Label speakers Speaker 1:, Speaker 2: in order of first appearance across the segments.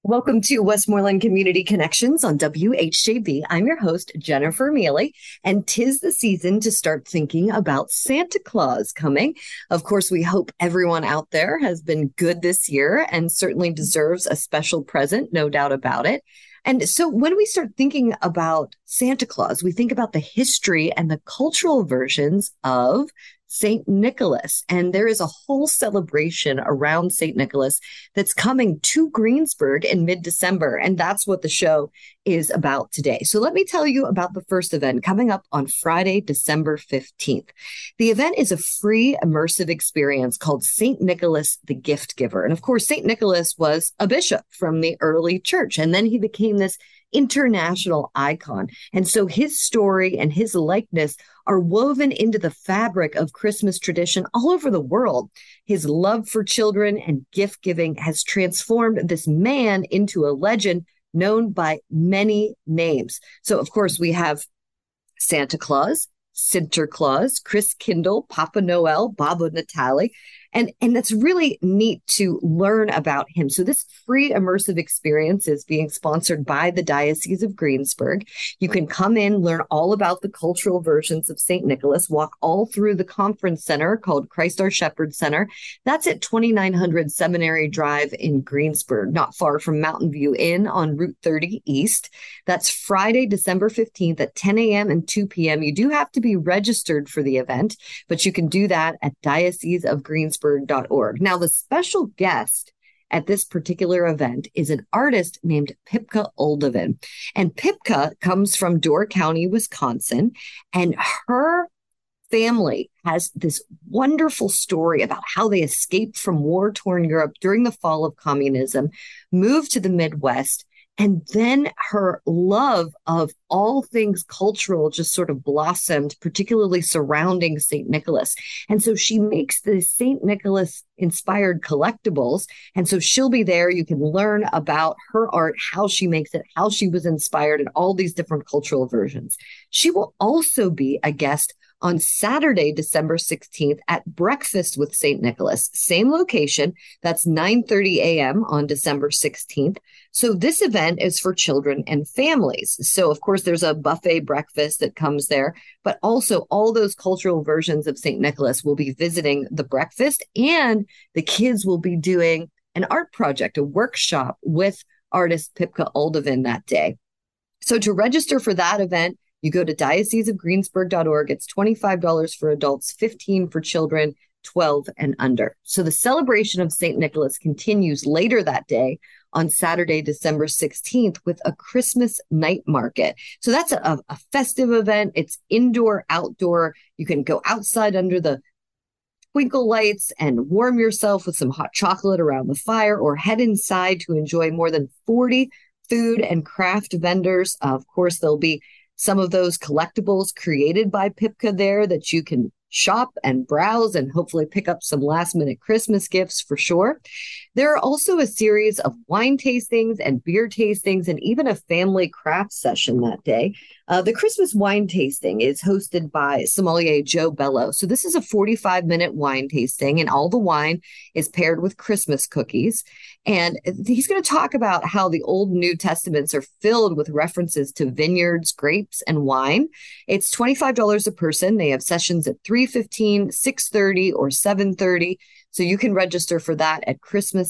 Speaker 1: Welcome to Westmoreland Community Connections on WHJB. I'm your host, Jennifer Mealy, and 'tis the season to start thinking about Santa Claus coming. Of course, we hope everyone out there has been good this year and certainly deserves a special present, no doubt about it. And so when we start thinking about Santa Claus, we think about the history and the cultural versions of St. Nicholas. And there is a whole celebration around St. Nicholas that's coming to Greensburg in mid-December. And that's what the show is about today. So let me tell you about the first event coming up on Friday, December 15th. The event is a free immersive experience called St. Nicholas the Gift Giver. And of course, St. Nicholas was a bishop from the early church, and then he became this international icon. And so his story and his likeness are woven into the fabric of Christmas tradition all over the world. His love for children and gift giving has transformed this man into a legend known by many names. So, of course, we have Santa Claus, Sinterklaas, Chris Kindle, Papa Noel, Baba Natale. And that's really neat to learn about him. So this free immersive experience is being sponsored by the Diocese of Greensburg. You can come in, learn all about the cultural versions of St. Nicholas, walk all through the conference center called Christ Our Shepherd Center. That's at 2900 Seminary Drive in Greensburg, not far from Mountain View Inn on Route 30 East. That's Friday, December 15th at 10 a.m. and 2 p.m. You do have to be registered for the event, but you can do that at dioceseofgreensburg.org. Now, the special guest at this particular event is an artist named Pipka Oldovin. And Pipka comes from Door County, Wisconsin, and her family has this wonderful story about how they escaped from war-torn Europe during the fall of communism, moved to the Midwest, and then her love of all things cultural just sort of blossomed, particularly surrounding St. Nicholas. And so she makes the St. Nicholas inspired collectibles. And so she'll be there. You can learn about her art, how she makes it, how she was inspired, and all these different cultural versions. She will also be a guest on Saturday, December 16th at Breakfast with St. Nicholas. Same location. That's 9:30 a.m. on December 16th. So this event is for children and families. So, of course, there's a buffet breakfast that comes there, but also all those cultural versions of St. Nicholas will be visiting the breakfast, and the kids will be doing an art project, a workshop with artist Pipka Oldovin that day. So to register for that event, you go to dioceseofgreensburg.org. It's $25 for adults, $15 for children, 12 and under. So the celebration of St. Nicholas continues later that day on Saturday, December 16th with a Christmas night market. So that's a festive event. It's indoor, outdoor. You can go outside under the twinkle lights and warm yourself with some hot chocolate around the fire, or head inside to enjoy more than 40 food and craft vendors. Of course, there'll be some of those collectibles created by Pipka there that you can shop and browse and hopefully pick up some last minute Christmas gifts for sure. There are also a series of wine tastings and beer tastings and even a family craft session that day. The Christmas wine tasting is hosted by sommelier Joe Bello. So this is a 45-minute wine tasting, and all the wine is paired with Christmas cookies. And he's going to talk about how the Old and New Testaments are filled with references to vineyards, grapes, and wine. It's $25 a person. They have sessions at 3:15, 6:30, or 7:30. So you can register for that at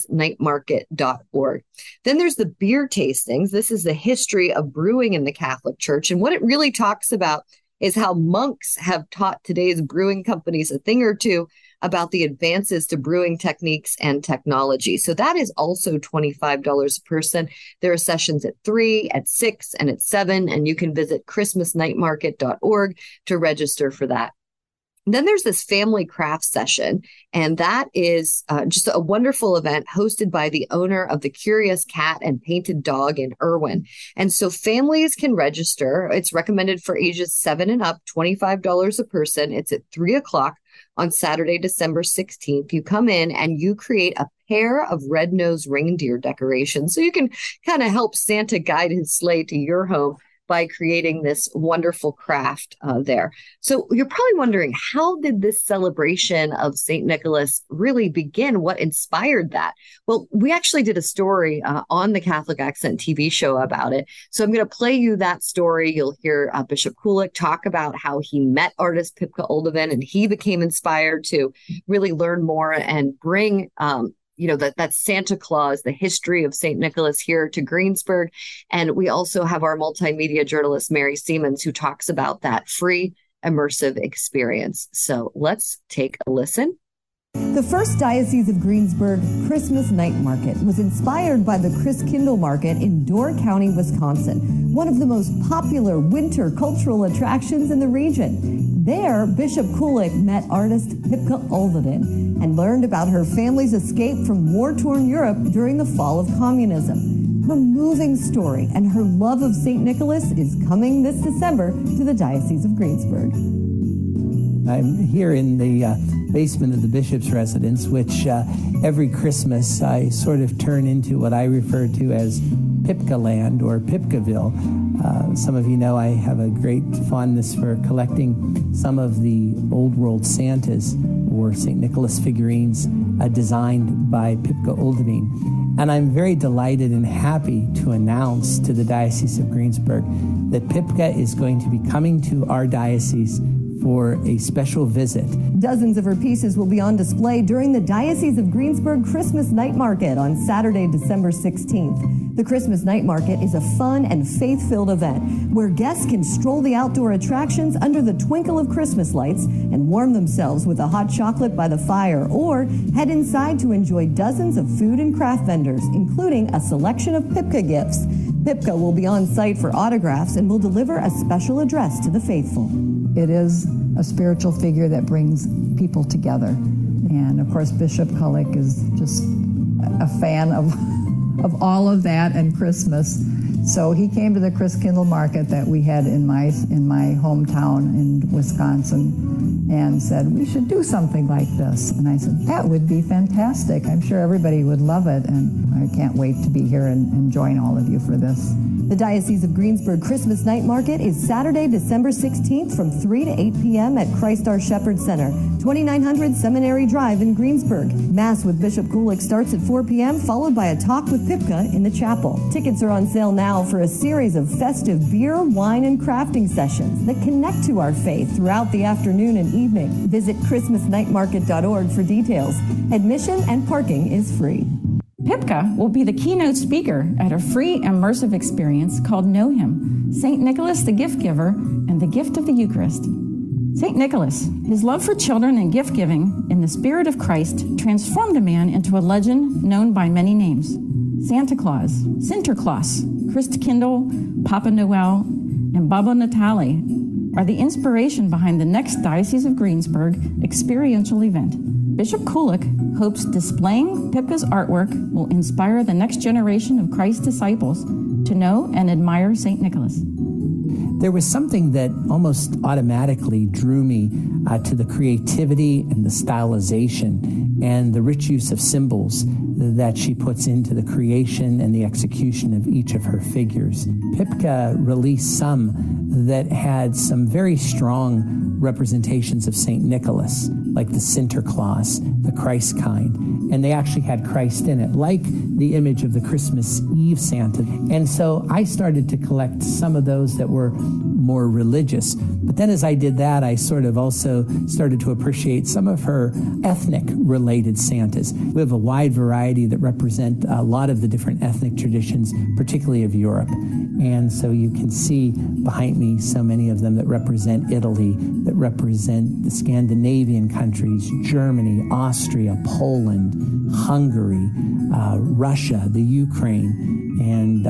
Speaker 1: christmasnightmarket.org. Then there's the beer tastings. This is the history of brewing in the Catholic Church. And what it really talks about is how monks have taught today's brewing companies a thing or two about the advances to brewing techniques and technology. So that is also $25 a person. There are sessions at 3, at 6, and at 7, and you can visit christmasnightmarket.org to register for that. Then there's this family craft session, and that is just a wonderful event hosted by the owner of the Curious Cat and Painted Dog in Irwin. And so families can register. It's recommended for ages 7 and up, $25 a person. It's at 3 o'clock on Saturday, December 16th. You come in and you create a pair of red-nosed reindeer decorations. So you can kind of help Santa guide his sleigh to your home by creating this wonderful craft there. So you're probably wondering, how did this celebration of St. Nicholas really begin? What inspired that? Well, we actually did a story on the Catholic Accent TV show about it. So I'm going to play you that story. You'll hear Bishop Kulik talk about how he met artist Pipka Olduvin, and he became inspired to really learn more and bring that Santa Claus, the history of St. Nicholas here to Greensburg. And we also have our multimedia journalist, Mary Siemens, who talks about that free immersive experience. So let's take a listen.
Speaker 2: The First Diocese of Greensburg Christmas Night Market was inspired by the Christkindl Market in Door County, Wisconsin, one of the most popular winter cultural attractions in the region. There, Bishop Kulik met artist Pipka Olduvin and learned about her family's escape from war-torn Europe during the fall of communism. Her moving story and her love of St. Nicholas is coming this December to the Diocese of Greensburg.
Speaker 3: I'm here in the basement of the bishop's residence, which every Christmas I sort of turn into what I refer to as Pipka Land or Pipkaville. Some of you know I have a great fondness for collecting some of the old world Santas or St. Nicholas figurines designed by Pipka Olduvin. And I'm very delighted and happy to announce to the Diocese of Greensburg that Pipka is going to be coming to our diocese for a special visit.
Speaker 2: Dozens of her pieces will be on display during the Diocese of Greensburg Christmas Night Market on Saturday, December 16th. The Christmas Night Market is a fun and faith-filled event where guests can stroll the outdoor attractions under the twinkle of Christmas lights and warm themselves with a hot chocolate by the fire, or head inside to enjoy dozens of food and craft vendors, including a selection of Pipka gifts. Pipka will be on site for autographs and will deliver a special address to the faithful.
Speaker 4: It is a spiritual figure that brings people together. And of course, Bishop Kulik is just a fan of all of that and Christmas. So he came to the Christkindl Market that we had in my hometown in Wisconsin and said, we should do something like this. And I said, that would be fantastic. I'm sure everybody would love it. And I can't wait to be here and join all of you for this.
Speaker 2: The Diocese of Greensburg Christmas Night Market is Saturday, December 16th from 3 to 8 p.m. at Christ Our Shepherd Center, 2900 Seminary Drive in Greensburg. Mass with Bishop Kulik starts at 4 p.m., followed by a talk with Pipka in the chapel. Tickets are on sale now for a series of festive beer, wine, and crafting sessions that connect to our faith throughout the afternoon and evening. Visit christmasnightmarket.org for details. Admission and parking is free.
Speaker 5: Pipka will be the keynote speaker at a free immersive experience called Know Him, St. Nicholas the Gift Giver and the Gift of the Eucharist. St. Nicholas, his love for children and gift-giving in the spirit of Christ transformed a man into a legend known by many names. Santa Claus, Sinterklaas, Christkindl, Papa Noel, and Baba Natale are the inspiration behind the next Diocese of Greensburg experiential event. Bishop Kulik hopes displaying Pipka's artwork will inspire the next generation of Christ's disciples to know and admire St. Nicholas.
Speaker 3: There was something that almost automatically drew me to the creativity and the stylization and the rich use of symbols that she puts into the creation and the execution of each of her figures. Pipka released some that had some very strong representations of St. Nicholas, like the Sinterklaas, the Christ kind, and they actually had Christ in it, like the image of the Christmas Eve Santa. And so I started to collect some of those that were more religious. But then as I did that, I sort of also started to appreciate some of her ethnic-related Santas. We have a wide variety that represent a lot of the different ethnic traditions, particularly of Europe. And so you can see behind me so many of them that represent Italy, that represent the Scandinavian countries, Germany, Austria, Poland, Hungary, Russia, the Ukraine, and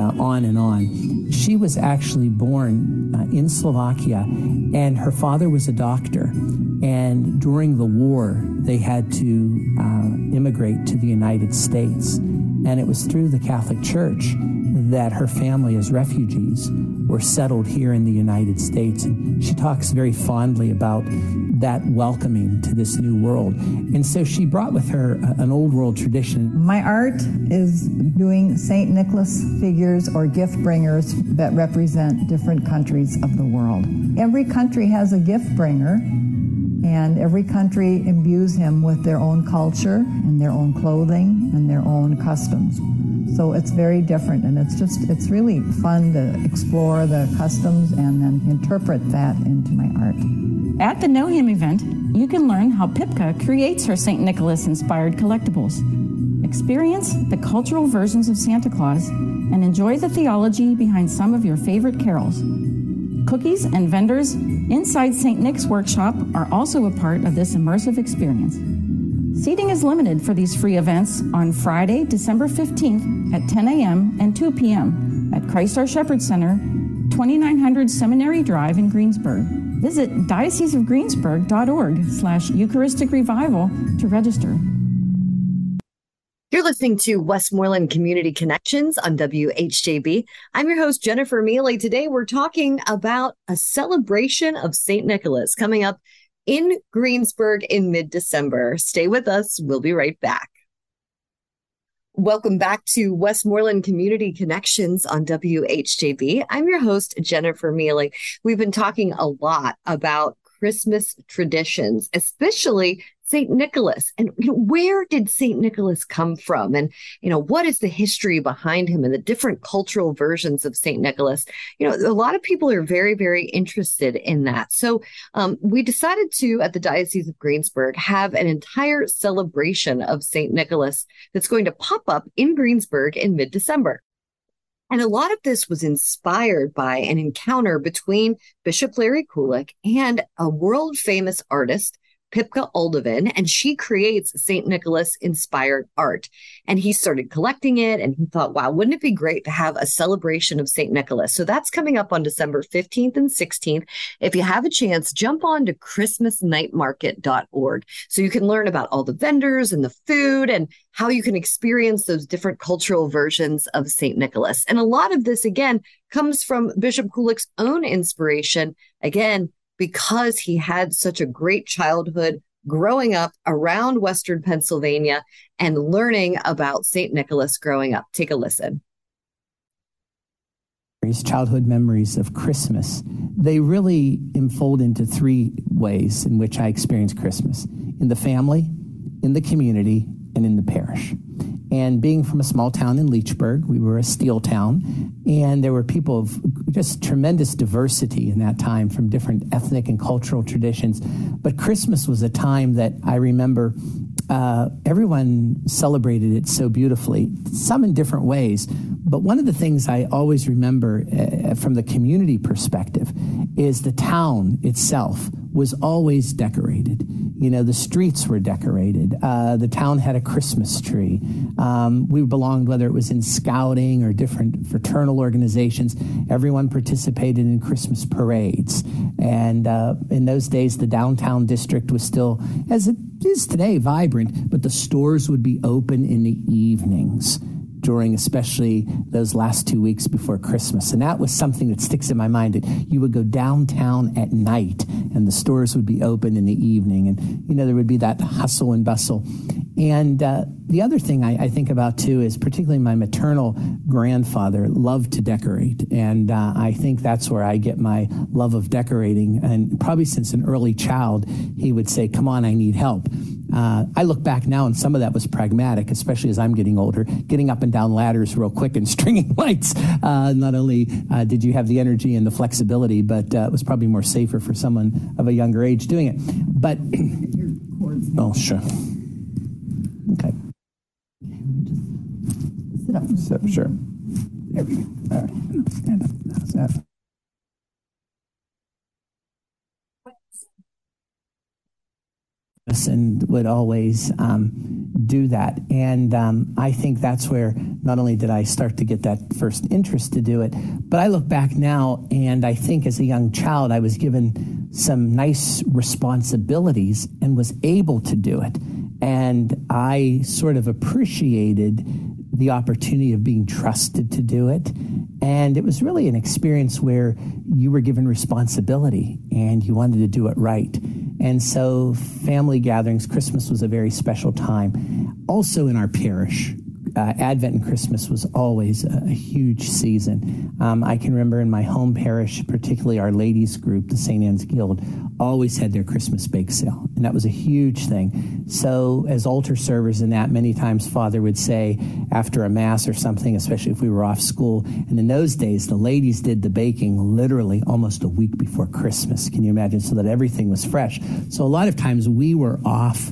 Speaker 3: on. She was actually born in Slovakia, and her father was a doctor. And during the war, they had to immigrate to the United States. And it was through the Catholic Church that her family as refugees were settled here in the United States. And she talks very fondly about that welcoming to this new world. And so she brought with her an old world tradition.
Speaker 4: My art is doing St. Nicholas figures or gift bringers that represent different countries of the world. Every country has a gift bringer, and every country imbues him with their own culture and their own clothing and their own customs. So it's very different, and it's really fun to explore the customs and then interpret that into my art.
Speaker 5: At the Know Him event, you can learn how Pipka creates her St. Nicholas-inspired collectibles. Experience the cultural versions of Santa Claus and enjoy the theology behind some of your favorite carols. Cookies and vendors inside St. Nick's workshop are also a part of this immersive experience. Seating is limited for these free events on Friday, December 15th at 10 a.m. and 2 p.m. at Christ Our Shepherd Center, 2900 Seminary Drive in Greensburg. Visit dioceseofgreensburg.org/Eucharistic Revival to register.
Speaker 1: You're listening to Westmoreland Community Connections on WHJB. I'm your host, Jennifer Mealy. Today, we're talking about a celebration of St. Nicholas coming up in Greensburg in mid-December. Stay with us. We'll be right back. Welcome back to Westmoreland Community Connections on WHJB. I'm your host, Jennifer Mealy. We've been talking a lot about Christmas traditions, especially St. Nicholas. And where did St. Nicholas come from? And, what is the history behind him and the different cultural versions of St. Nicholas? A lot of people are very, very interested in that. So we decided to, at the Diocese of Greensburg, have an entire celebration of St. Nicholas that's going to pop up in Greensburg in mid-December. And a lot of this was inspired by an encounter between Bishop Larry Kulik and a world-famous artist, Pipka Olduvin, and she creates St. Nicholas-inspired art. And he started collecting it, and he thought, wow, wouldn't it be great to have a celebration of St. Nicholas? So that's coming up on December 15th and 16th. If you have a chance, jump on to christmasnightmarket.org so you can learn about all the vendors and the food and how you can experience those different cultural versions of St. Nicholas. And a lot of this, again, comes from Bishop Kulik's own inspiration, again, because he had such a great childhood growing up around Western Pennsylvania and learning about St. Nicholas growing up. Take a listen.
Speaker 3: His childhood memories of Christmas, they really unfold into three ways in which I experience Christmas: in the family, in the community, and in the parish. And being from a small town in Leechburg, we were a steel town, and there were people of just tremendous diversity in that time from different ethnic and cultural traditions. But Christmas was a time that I remember everyone celebrated it so beautifully, some in different ways. But one of the things I always remember from the community perspective is the town itself was always decorated. The streets were decorated. The town had a Christmas tree. We belonged, whether it was in scouting or different fraternal organizations, everyone participated in Christmas parades. And in those days, the downtown district was still, as it is today, vibrant, but the stores would be open in the evenings during especially those last 2 weeks before Christmas. And that was something that sticks in my mind, that you would go downtown at night and the stores would be open in the evening. And, there would be that hustle and bustle. And the other thing I think about, too, is particularly my maternal grandfather loved to decorate. And I think that's where I get my love of decorating. And probably since an early child, he would say, come on, I need help. I look back now, and some of that was pragmatic, especially as I'm getting older, getting up and down ladders real quick and stringing lights. Not only did you have the energy and the flexibility, but it was probably more safer for someone of a younger age doing it. But, oh, sure. Okay. Sit up. So, sure. There we go. All right. Stand up. How's that? And would always do that. And I think that's where not only did I start to get that first interest to do it, but I look back now and I think as a young child, I was given some nice responsibilities and was able to do it. And I sort of appreciated the opportunity of being trusted to do it. And it was really an experience where you were given responsibility and you wanted to do it right. And so family gatherings, Christmas was a very special time. Also in our parish, Advent and Christmas was always a huge season. I can remember in my home parish, particularly our ladies group, the St. Anne's Guild, always had their Christmas bake sale, and that was a huge thing. So as altar servers in that, many times Father would say after a Mass or something, especially if we were off school, and in those days, the ladies did the baking literally almost a week before Christmas. Can you imagine? So that everything was fresh. So a lot of times we were off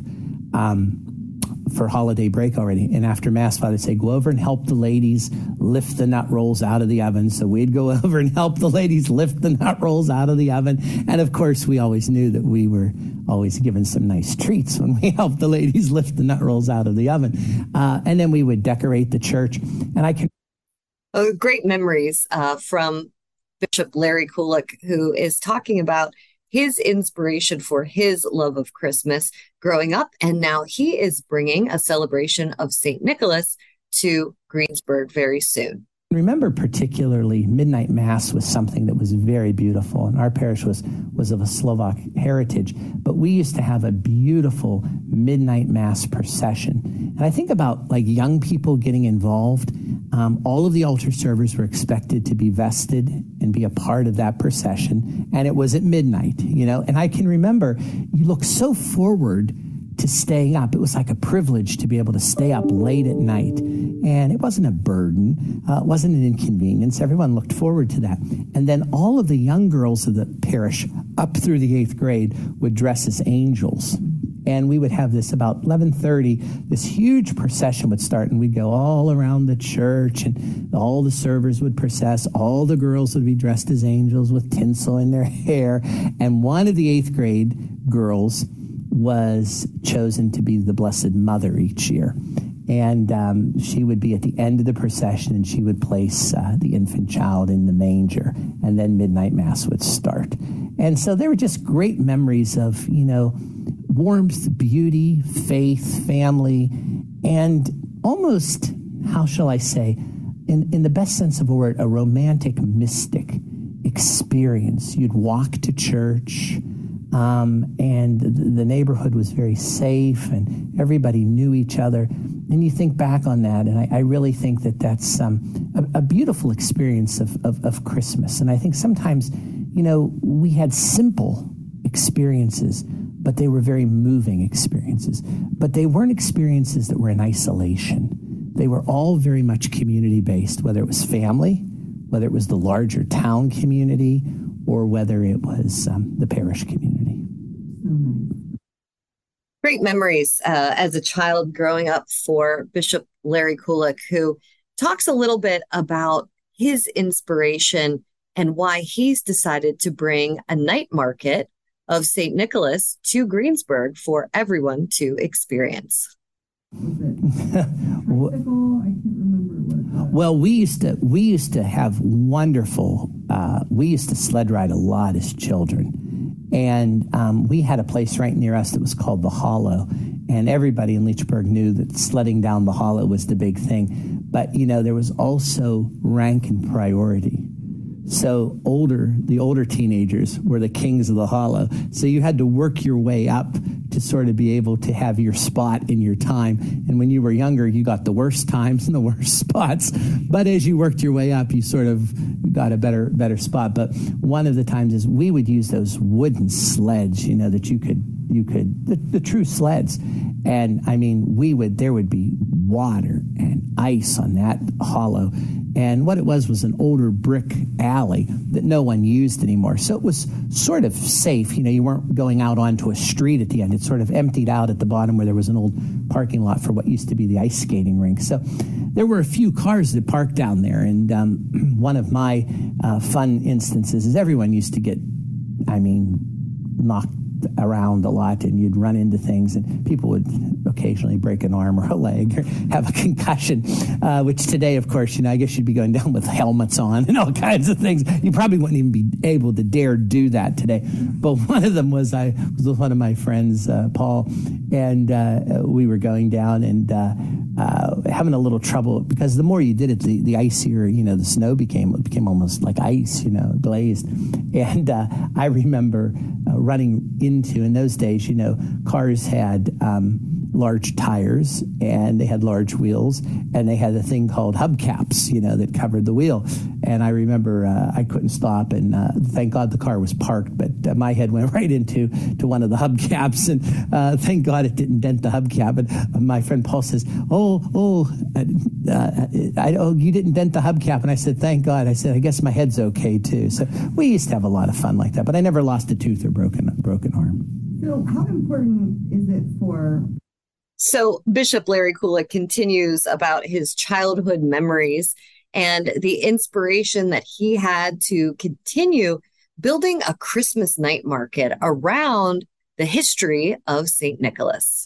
Speaker 3: for holiday break already. And after Mass, Father would say, go over and help the ladies lift the nut rolls out of the oven. So we'd go over and help the ladies lift the nut rolls out of the oven. And of course, we always knew that we were always given some nice treats when we helped the ladies lift the nut rolls out of the oven. And then we would decorate the church. And I can...
Speaker 1: great memories from Bishop Larry Kulik, who is talking about his inspiration for his love of Christmas growing up. And now he is bringing a celebration of St. Nicholas to Greensburg very soon.
Speaker 3: Remember, particularly, Midnight Mass was something that was very beautiful. And our parish was of a Slovak heritage. But we used to have a beautiful Midnight Mass procession. And I think about like young people getting involved. All of the altar servers were expected to be vested and be a part of that procession. And it was at midnight, you know. And I can remember you look so forward to staying up. It was like a privilege to be able to stay up late at night. And it wasn't a burden. It wasn't an inconvenience. Everyone looked forward to that. And then all of the young girls of the parish up through the 8th grade would dress as angels. And we would have this about 11:30, this huge procession would start, and we'd go all around the church, and all the servers would process. All the girls would be dressed as angels with tinsel in their hair. And one of the 8th grade girls was chosen to be the Blessed Mother each year. And she would be at the end of the procession, and she would place the infant child in the manger, and then Midnight Mass would start. And so there were just great memories of, you know, warmth, beauty, faith, family, and almost, how shall I say, in the best sense of the word, a romantic, mystic experience. You'd walk to church, and the neighborhood was very safe, and everybody knew each other. And you think back on that, and I really think that that's a beautiful experience of Christmas. And I think sometimes, you know, we had simple experiences, but they were very moving experiences. But they weren't experiences that were in isolation. They were all very much community-based, whether it was family, whether it was the larger town community, or whether it was the parish community.
Speaker 1: Great memories as a child growing up for Bishop Larry Kulik, who talks a little bit about his inspiration and why he's decided to bring a night market of St. Nicholas to Greensburg for everyone to experience.
Speaker 3: Well, we used to have wonderful, we used to sled ride a lot as children. And we had a place right near us that was called the Hollow. And everybody in Leechburg knew that sledding down the Hollow was the big thing. But, you know, there was also rank and priority. So the older teenagers were the kings of the Hollow. So you had to work your way up to sort of be able to have your spot in your time. And when you were younger, you got the worst times and the worst spots. But as you worked your way up, you sort of got a better spot. But one of the times is we would use those wooden sleds, you know, that you could the true sleds. And I mean, there would be water and ice on that Hollow. And what it was an older brick alley that no one used anymore. So it was sort of safe. You know, you weren't going out onto a street at the end. It sort of emptied out at the bottom where there was an old parking lot for what used to be the ice skating rink. So there were a few cars that parked down there. And one of my fun instances is everyone used to get, knocked around a lot, and you'd run into things, and people would occasionally break an arm or a leg or have a concussion, which today, of course, I guess you'd be going down with helmets on and all kinds of things. You probably wouldn't even be able to dare do that today. But one of them was I was with one of my friends, Paul, and we were going down, and having a little trouble because the more you did it, the icier, the snow became almost like ice, glazed. And I remember running into, in those days, cars had large tires and they had large wheels and they had a thing called hubcaps, that covered the wheel. And I remember I couldn't stop and thank God the car was parked, but my head went right into one of the hubcaps and thank God it didn't dent the hubcap. And my friend Paul says, you didn't dent the hubcap. And I said, thank God. I said, I guess my head's okay too. So we used to have a lot of fun like that, but I never lost a tooth or broken arm.
Speaker 2: So how important is it for...
Speaker 1: So Bishop Larry Kulik continues about his childhood memories and the inspiration that he had to continue building a Christmas night market around the history of St. Nicholas.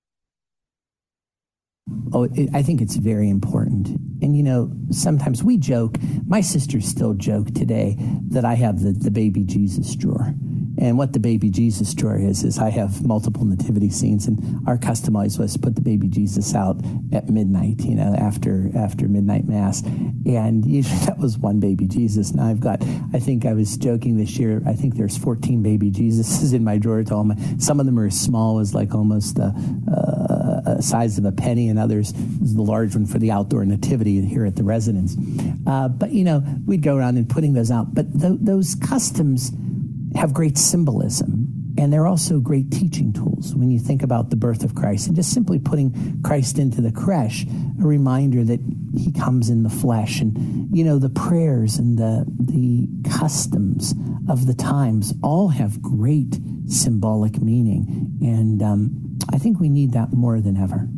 Speaker 3: I think it's very important. And, sometimes we joke, my sisters still joke today that I have the baby Jesus drawer. And what the baby Jesus drawer is I have multiple nativity scenes, and our custom always was to put the baby Jesus out at midnight, after midnight mass. And usually that was one baby Jesus. Now I think I was joking this year, I think there's 14 baby Jesuses in my drawer. Some of them are as small as like almost the size of a penny, and others is the large one for the outdoor nativity here at the residence. But we'd go around and putting those out. But those customs have great symbolism, and they're also great teaching tools when you think about the birth of Christ and just simply putting Christ into the creche, a reminder that he comes in the flesh. And the prayers and the customs of the times all have great symbolic meaning, and I think we need that more than ever.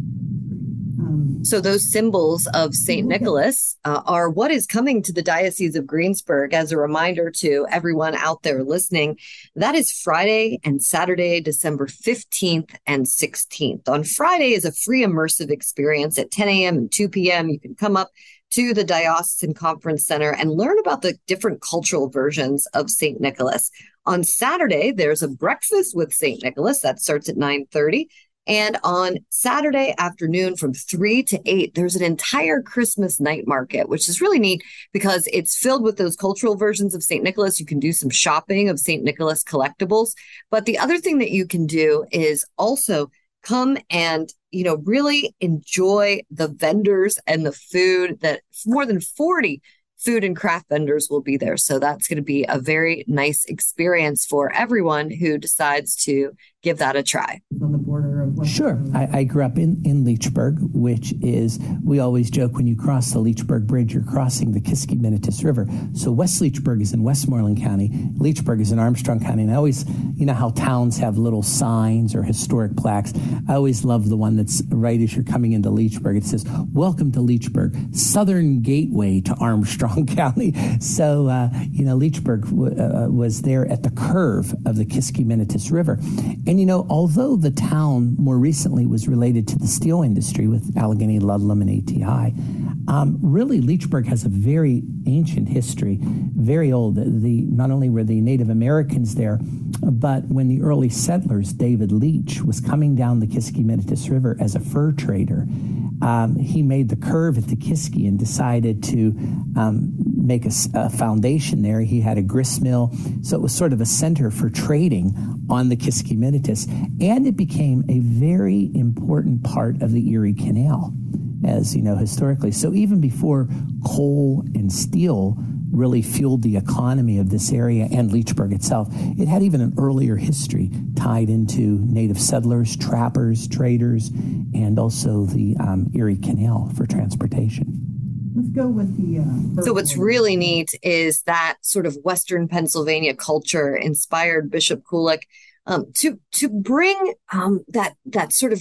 Speaker 1: So those symbols of St. Nicholas are what is coming to the Diocese of Greensburg. As a reminder to everyone out there listening, that is Friday and Saturday, December 15th and 16th. On Friday is a free immersive experience at 10 a.m. and 2 p.m. You can come up to the Diocesan Conference Center and learn about the different cultural versions of St. Nicholas. On Saturday, there's a breakfast with St. Nicholas that starts at 9:30. And on Saturday afternoon from 3 to 8, there's an entire Christmas night market, which is really neat because it's filled with those cultural versions of St. Nicholas. You can do some shopping of St. Nicholas collectibles. But the other thing that you can do is also come and, really enjoy the vendors and the food. That more than 40 food and craft vendors will be there. So that's going to be a very nice experience for everyone who decides to give that a try.
Speaker 2: On the border of
Speaker 3: Sure. I grew up in Leechburg, which is, we always joke, when you cross the Leechburg Bridge, you're crossing the Kiskiminitis River. So West Leechburg is in Westmoreland County. Leechburg is in Armstrong County. And I always, how towns have little signs or historic plaques. I always love the one that's right as you're coming into Leechburg. It says, "Welcome to Leechburg, Southern Gateway to Armstrong County." So, Leechburg was there at the curve of the Kiskiminitis River. And, although the town more recently was related to the steel industry with Allegheny, Ludlam, and ATI, really Leechburg has a very ancient history, very old. Not only were the Native Americans there, but when the early settlers, David Leach, was coming down the Kiskiminitis River as a fur trader, he made the curve at the Kiski and decided to make a foundation there. He had a grist mill, so it was sort of a center for trading on the Kiskiminitis, and it became a very important part of the Erie Canal, as historically. So even before coal and steel really fueled the economy of this area and Leechburg itself, it had even an earlier history tied into native settlers, trappers, traders, and also the Erie Canal for transportation.
Speaker 2: Let's go with the...
Speaker 1: So what's really neat is that sort of Western Pennsylvania culture inspired Bishop Kulik to bring that sort of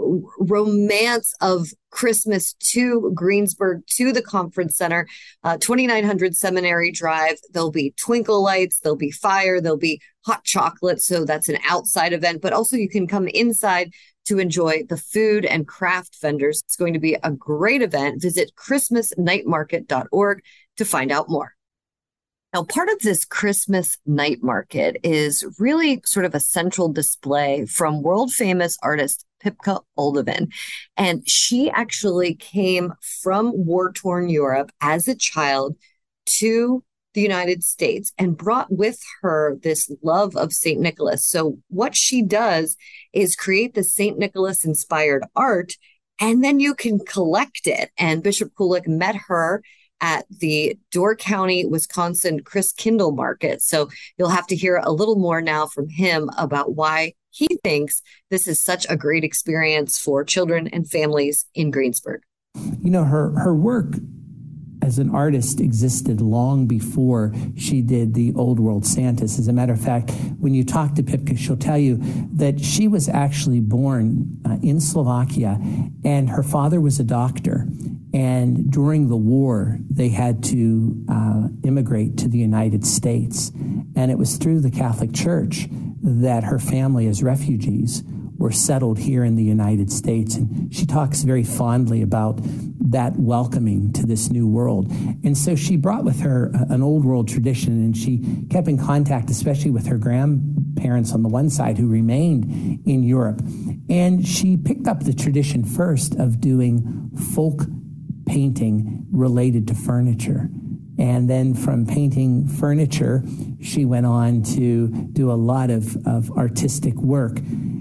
Speaker 1: romance of Christmas to Greensburg, to the conference center, 2900 Seminary Drive. There'll be twinkle lights, there'll be fire, there'll be hot chocolate. So that's an outside event, but also you can come inside to enjoy the food and craft vendors. It's going to be a great event. Visit christmasnightmarket.org to find out more. Now, part of this Christmas night market is really sort of a central display from world famous artist Pipka Olduvin. And she actually came from war-torn Europe as a child to the United States and brought with her this love of St. Nicholas. So what she does is create the St. Nicholas inspired art, and then you can collect it. And Bishop Kulik met her at the Door County, Wisconsin Christkindl Market. So you'll have to hear a little more now from him about why he thinks this is such a great experience for children and families in Greensburg.
Speaker 3: You know, her work as an artist existed long before she did the Old World Santas. As a matter of fact, when you talk to Pipka, she'll tell you that she was actually born in Slovakia, and her father was a doctor. And during the war, they had to immigrate to the United States. And it was through the Catholic Church that her family, as refugees, were settled here in the United States. And she talks very fondly about that welcoming to this new world. And so she brought with her an old world tradition, and she kept in contact, especially with her grandparents on the one side who remained in Europe. And she picked up the tradition first of doing folk painting related to furniture. And then from painting furniture, she went on to do a lot of artistic work.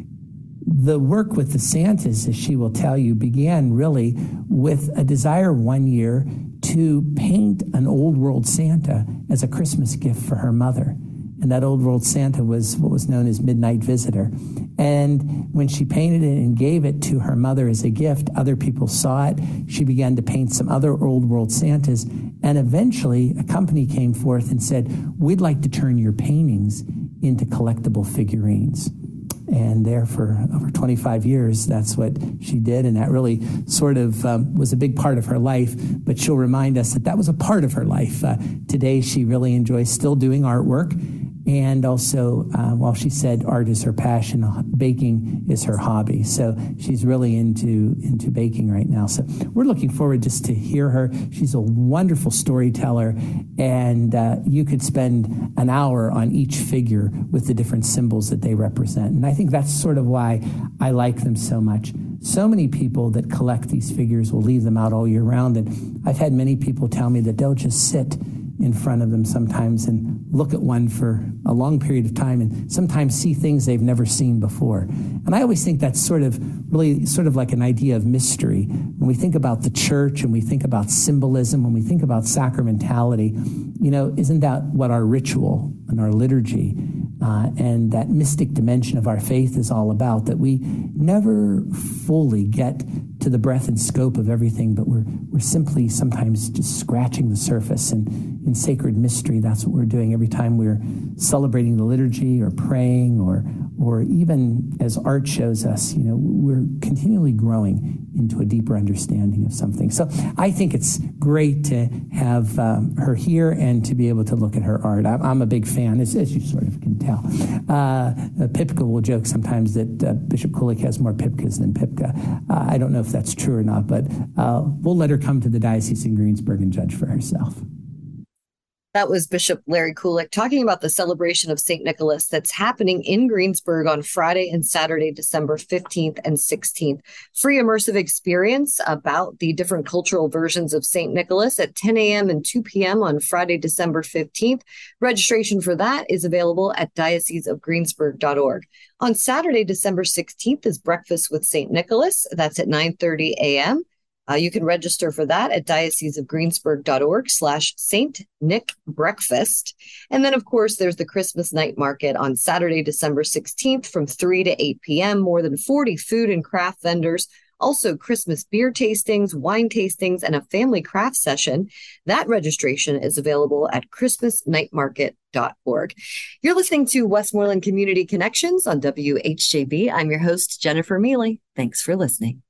Speaker 3: The work with the Santas, as she will tell you, began really with a desire one year to paint an Old World Santa as a Christmas gift for her mother. And that Old World Santa was what was known as Midnight Visitor. And when she painted it and gave it to her mother as a gift, other people saw it. She began to paint some other Old World Santas. And eventually a company came forth and said, we'd like to turn your paintings into collectible figurines. And there for over 25 years, that's what she did. And that really sort of was a big part of her life. But she'll remind us that that was a part of her life. Today, she really enjoys still doing artwork. And also, while she said art is her passion, baking is her hobby. So she's really into baking right now. So we're looking forward just to hear her. She's a wonderful storyteller, and you could spend an hour on each figure with the different symbols that they represent. And I think that's sort of why I like them so much. So many people that collect these figures will leave them out all year round. And I've had many people tell me that they'll just sit in front of them sometimes and look at one for a long period of time and sometimes see things they've never seen before. And I always think that's sort of like an idea of mystery. When we think about the church and we think about symbolism, when we think about sacramentality, you know, isn't that what our ritual and our liturgy and that mystic dimension of our faith is all about? That we never fully get to the breadth and scope of everything, but we're simply sometimes just scratching the surface. And in sacred mystery, that's what we're doing every time we're celebrating the liturgy or praying, or even as art shows us, you know, we're continually growing into a deeper understanding of something. So I think it's great to have her here and to be able to look at her art. I'm a big fan, as you sort of can tell. Pipka will joke sometimes that Bishop Kulik has more Pipkas than Pipka. I don't know if that's true or not, but we'll let her come to the Diocese in Greensburg and judge for herself.
Speaker 1: That was Bishop Larry Kulik talking about the celebration of St. Nicholas that's happening in Greensburg on Friday and Saturday, December 15th and 16th. Free immersive experience about the different cultural versions of St. Nicholas at 10 a.m. and 2 p.m. on Friday, December 15th. Registration for that is available at dioceseofgreensburg.org. On Saturday, December 16th is Breakfast with St. Nicholas. That's at 9:30 a.m. You can register for that at dioceseofgreensburg.org/St. Nick Breakfast. And then, of course, there's the Christmas night market on Saturday, December 16th from 3 to 8 p.m. More than 40 food and craft vendors. Also, Christmas beer tastings, wine tastings, and a family craft session. That registration is available at christmasnightmarket.org. You're listening to Westmoreland Community Connections on WHJB. I'm your host, Jennifer Mealy. Thanks for listening.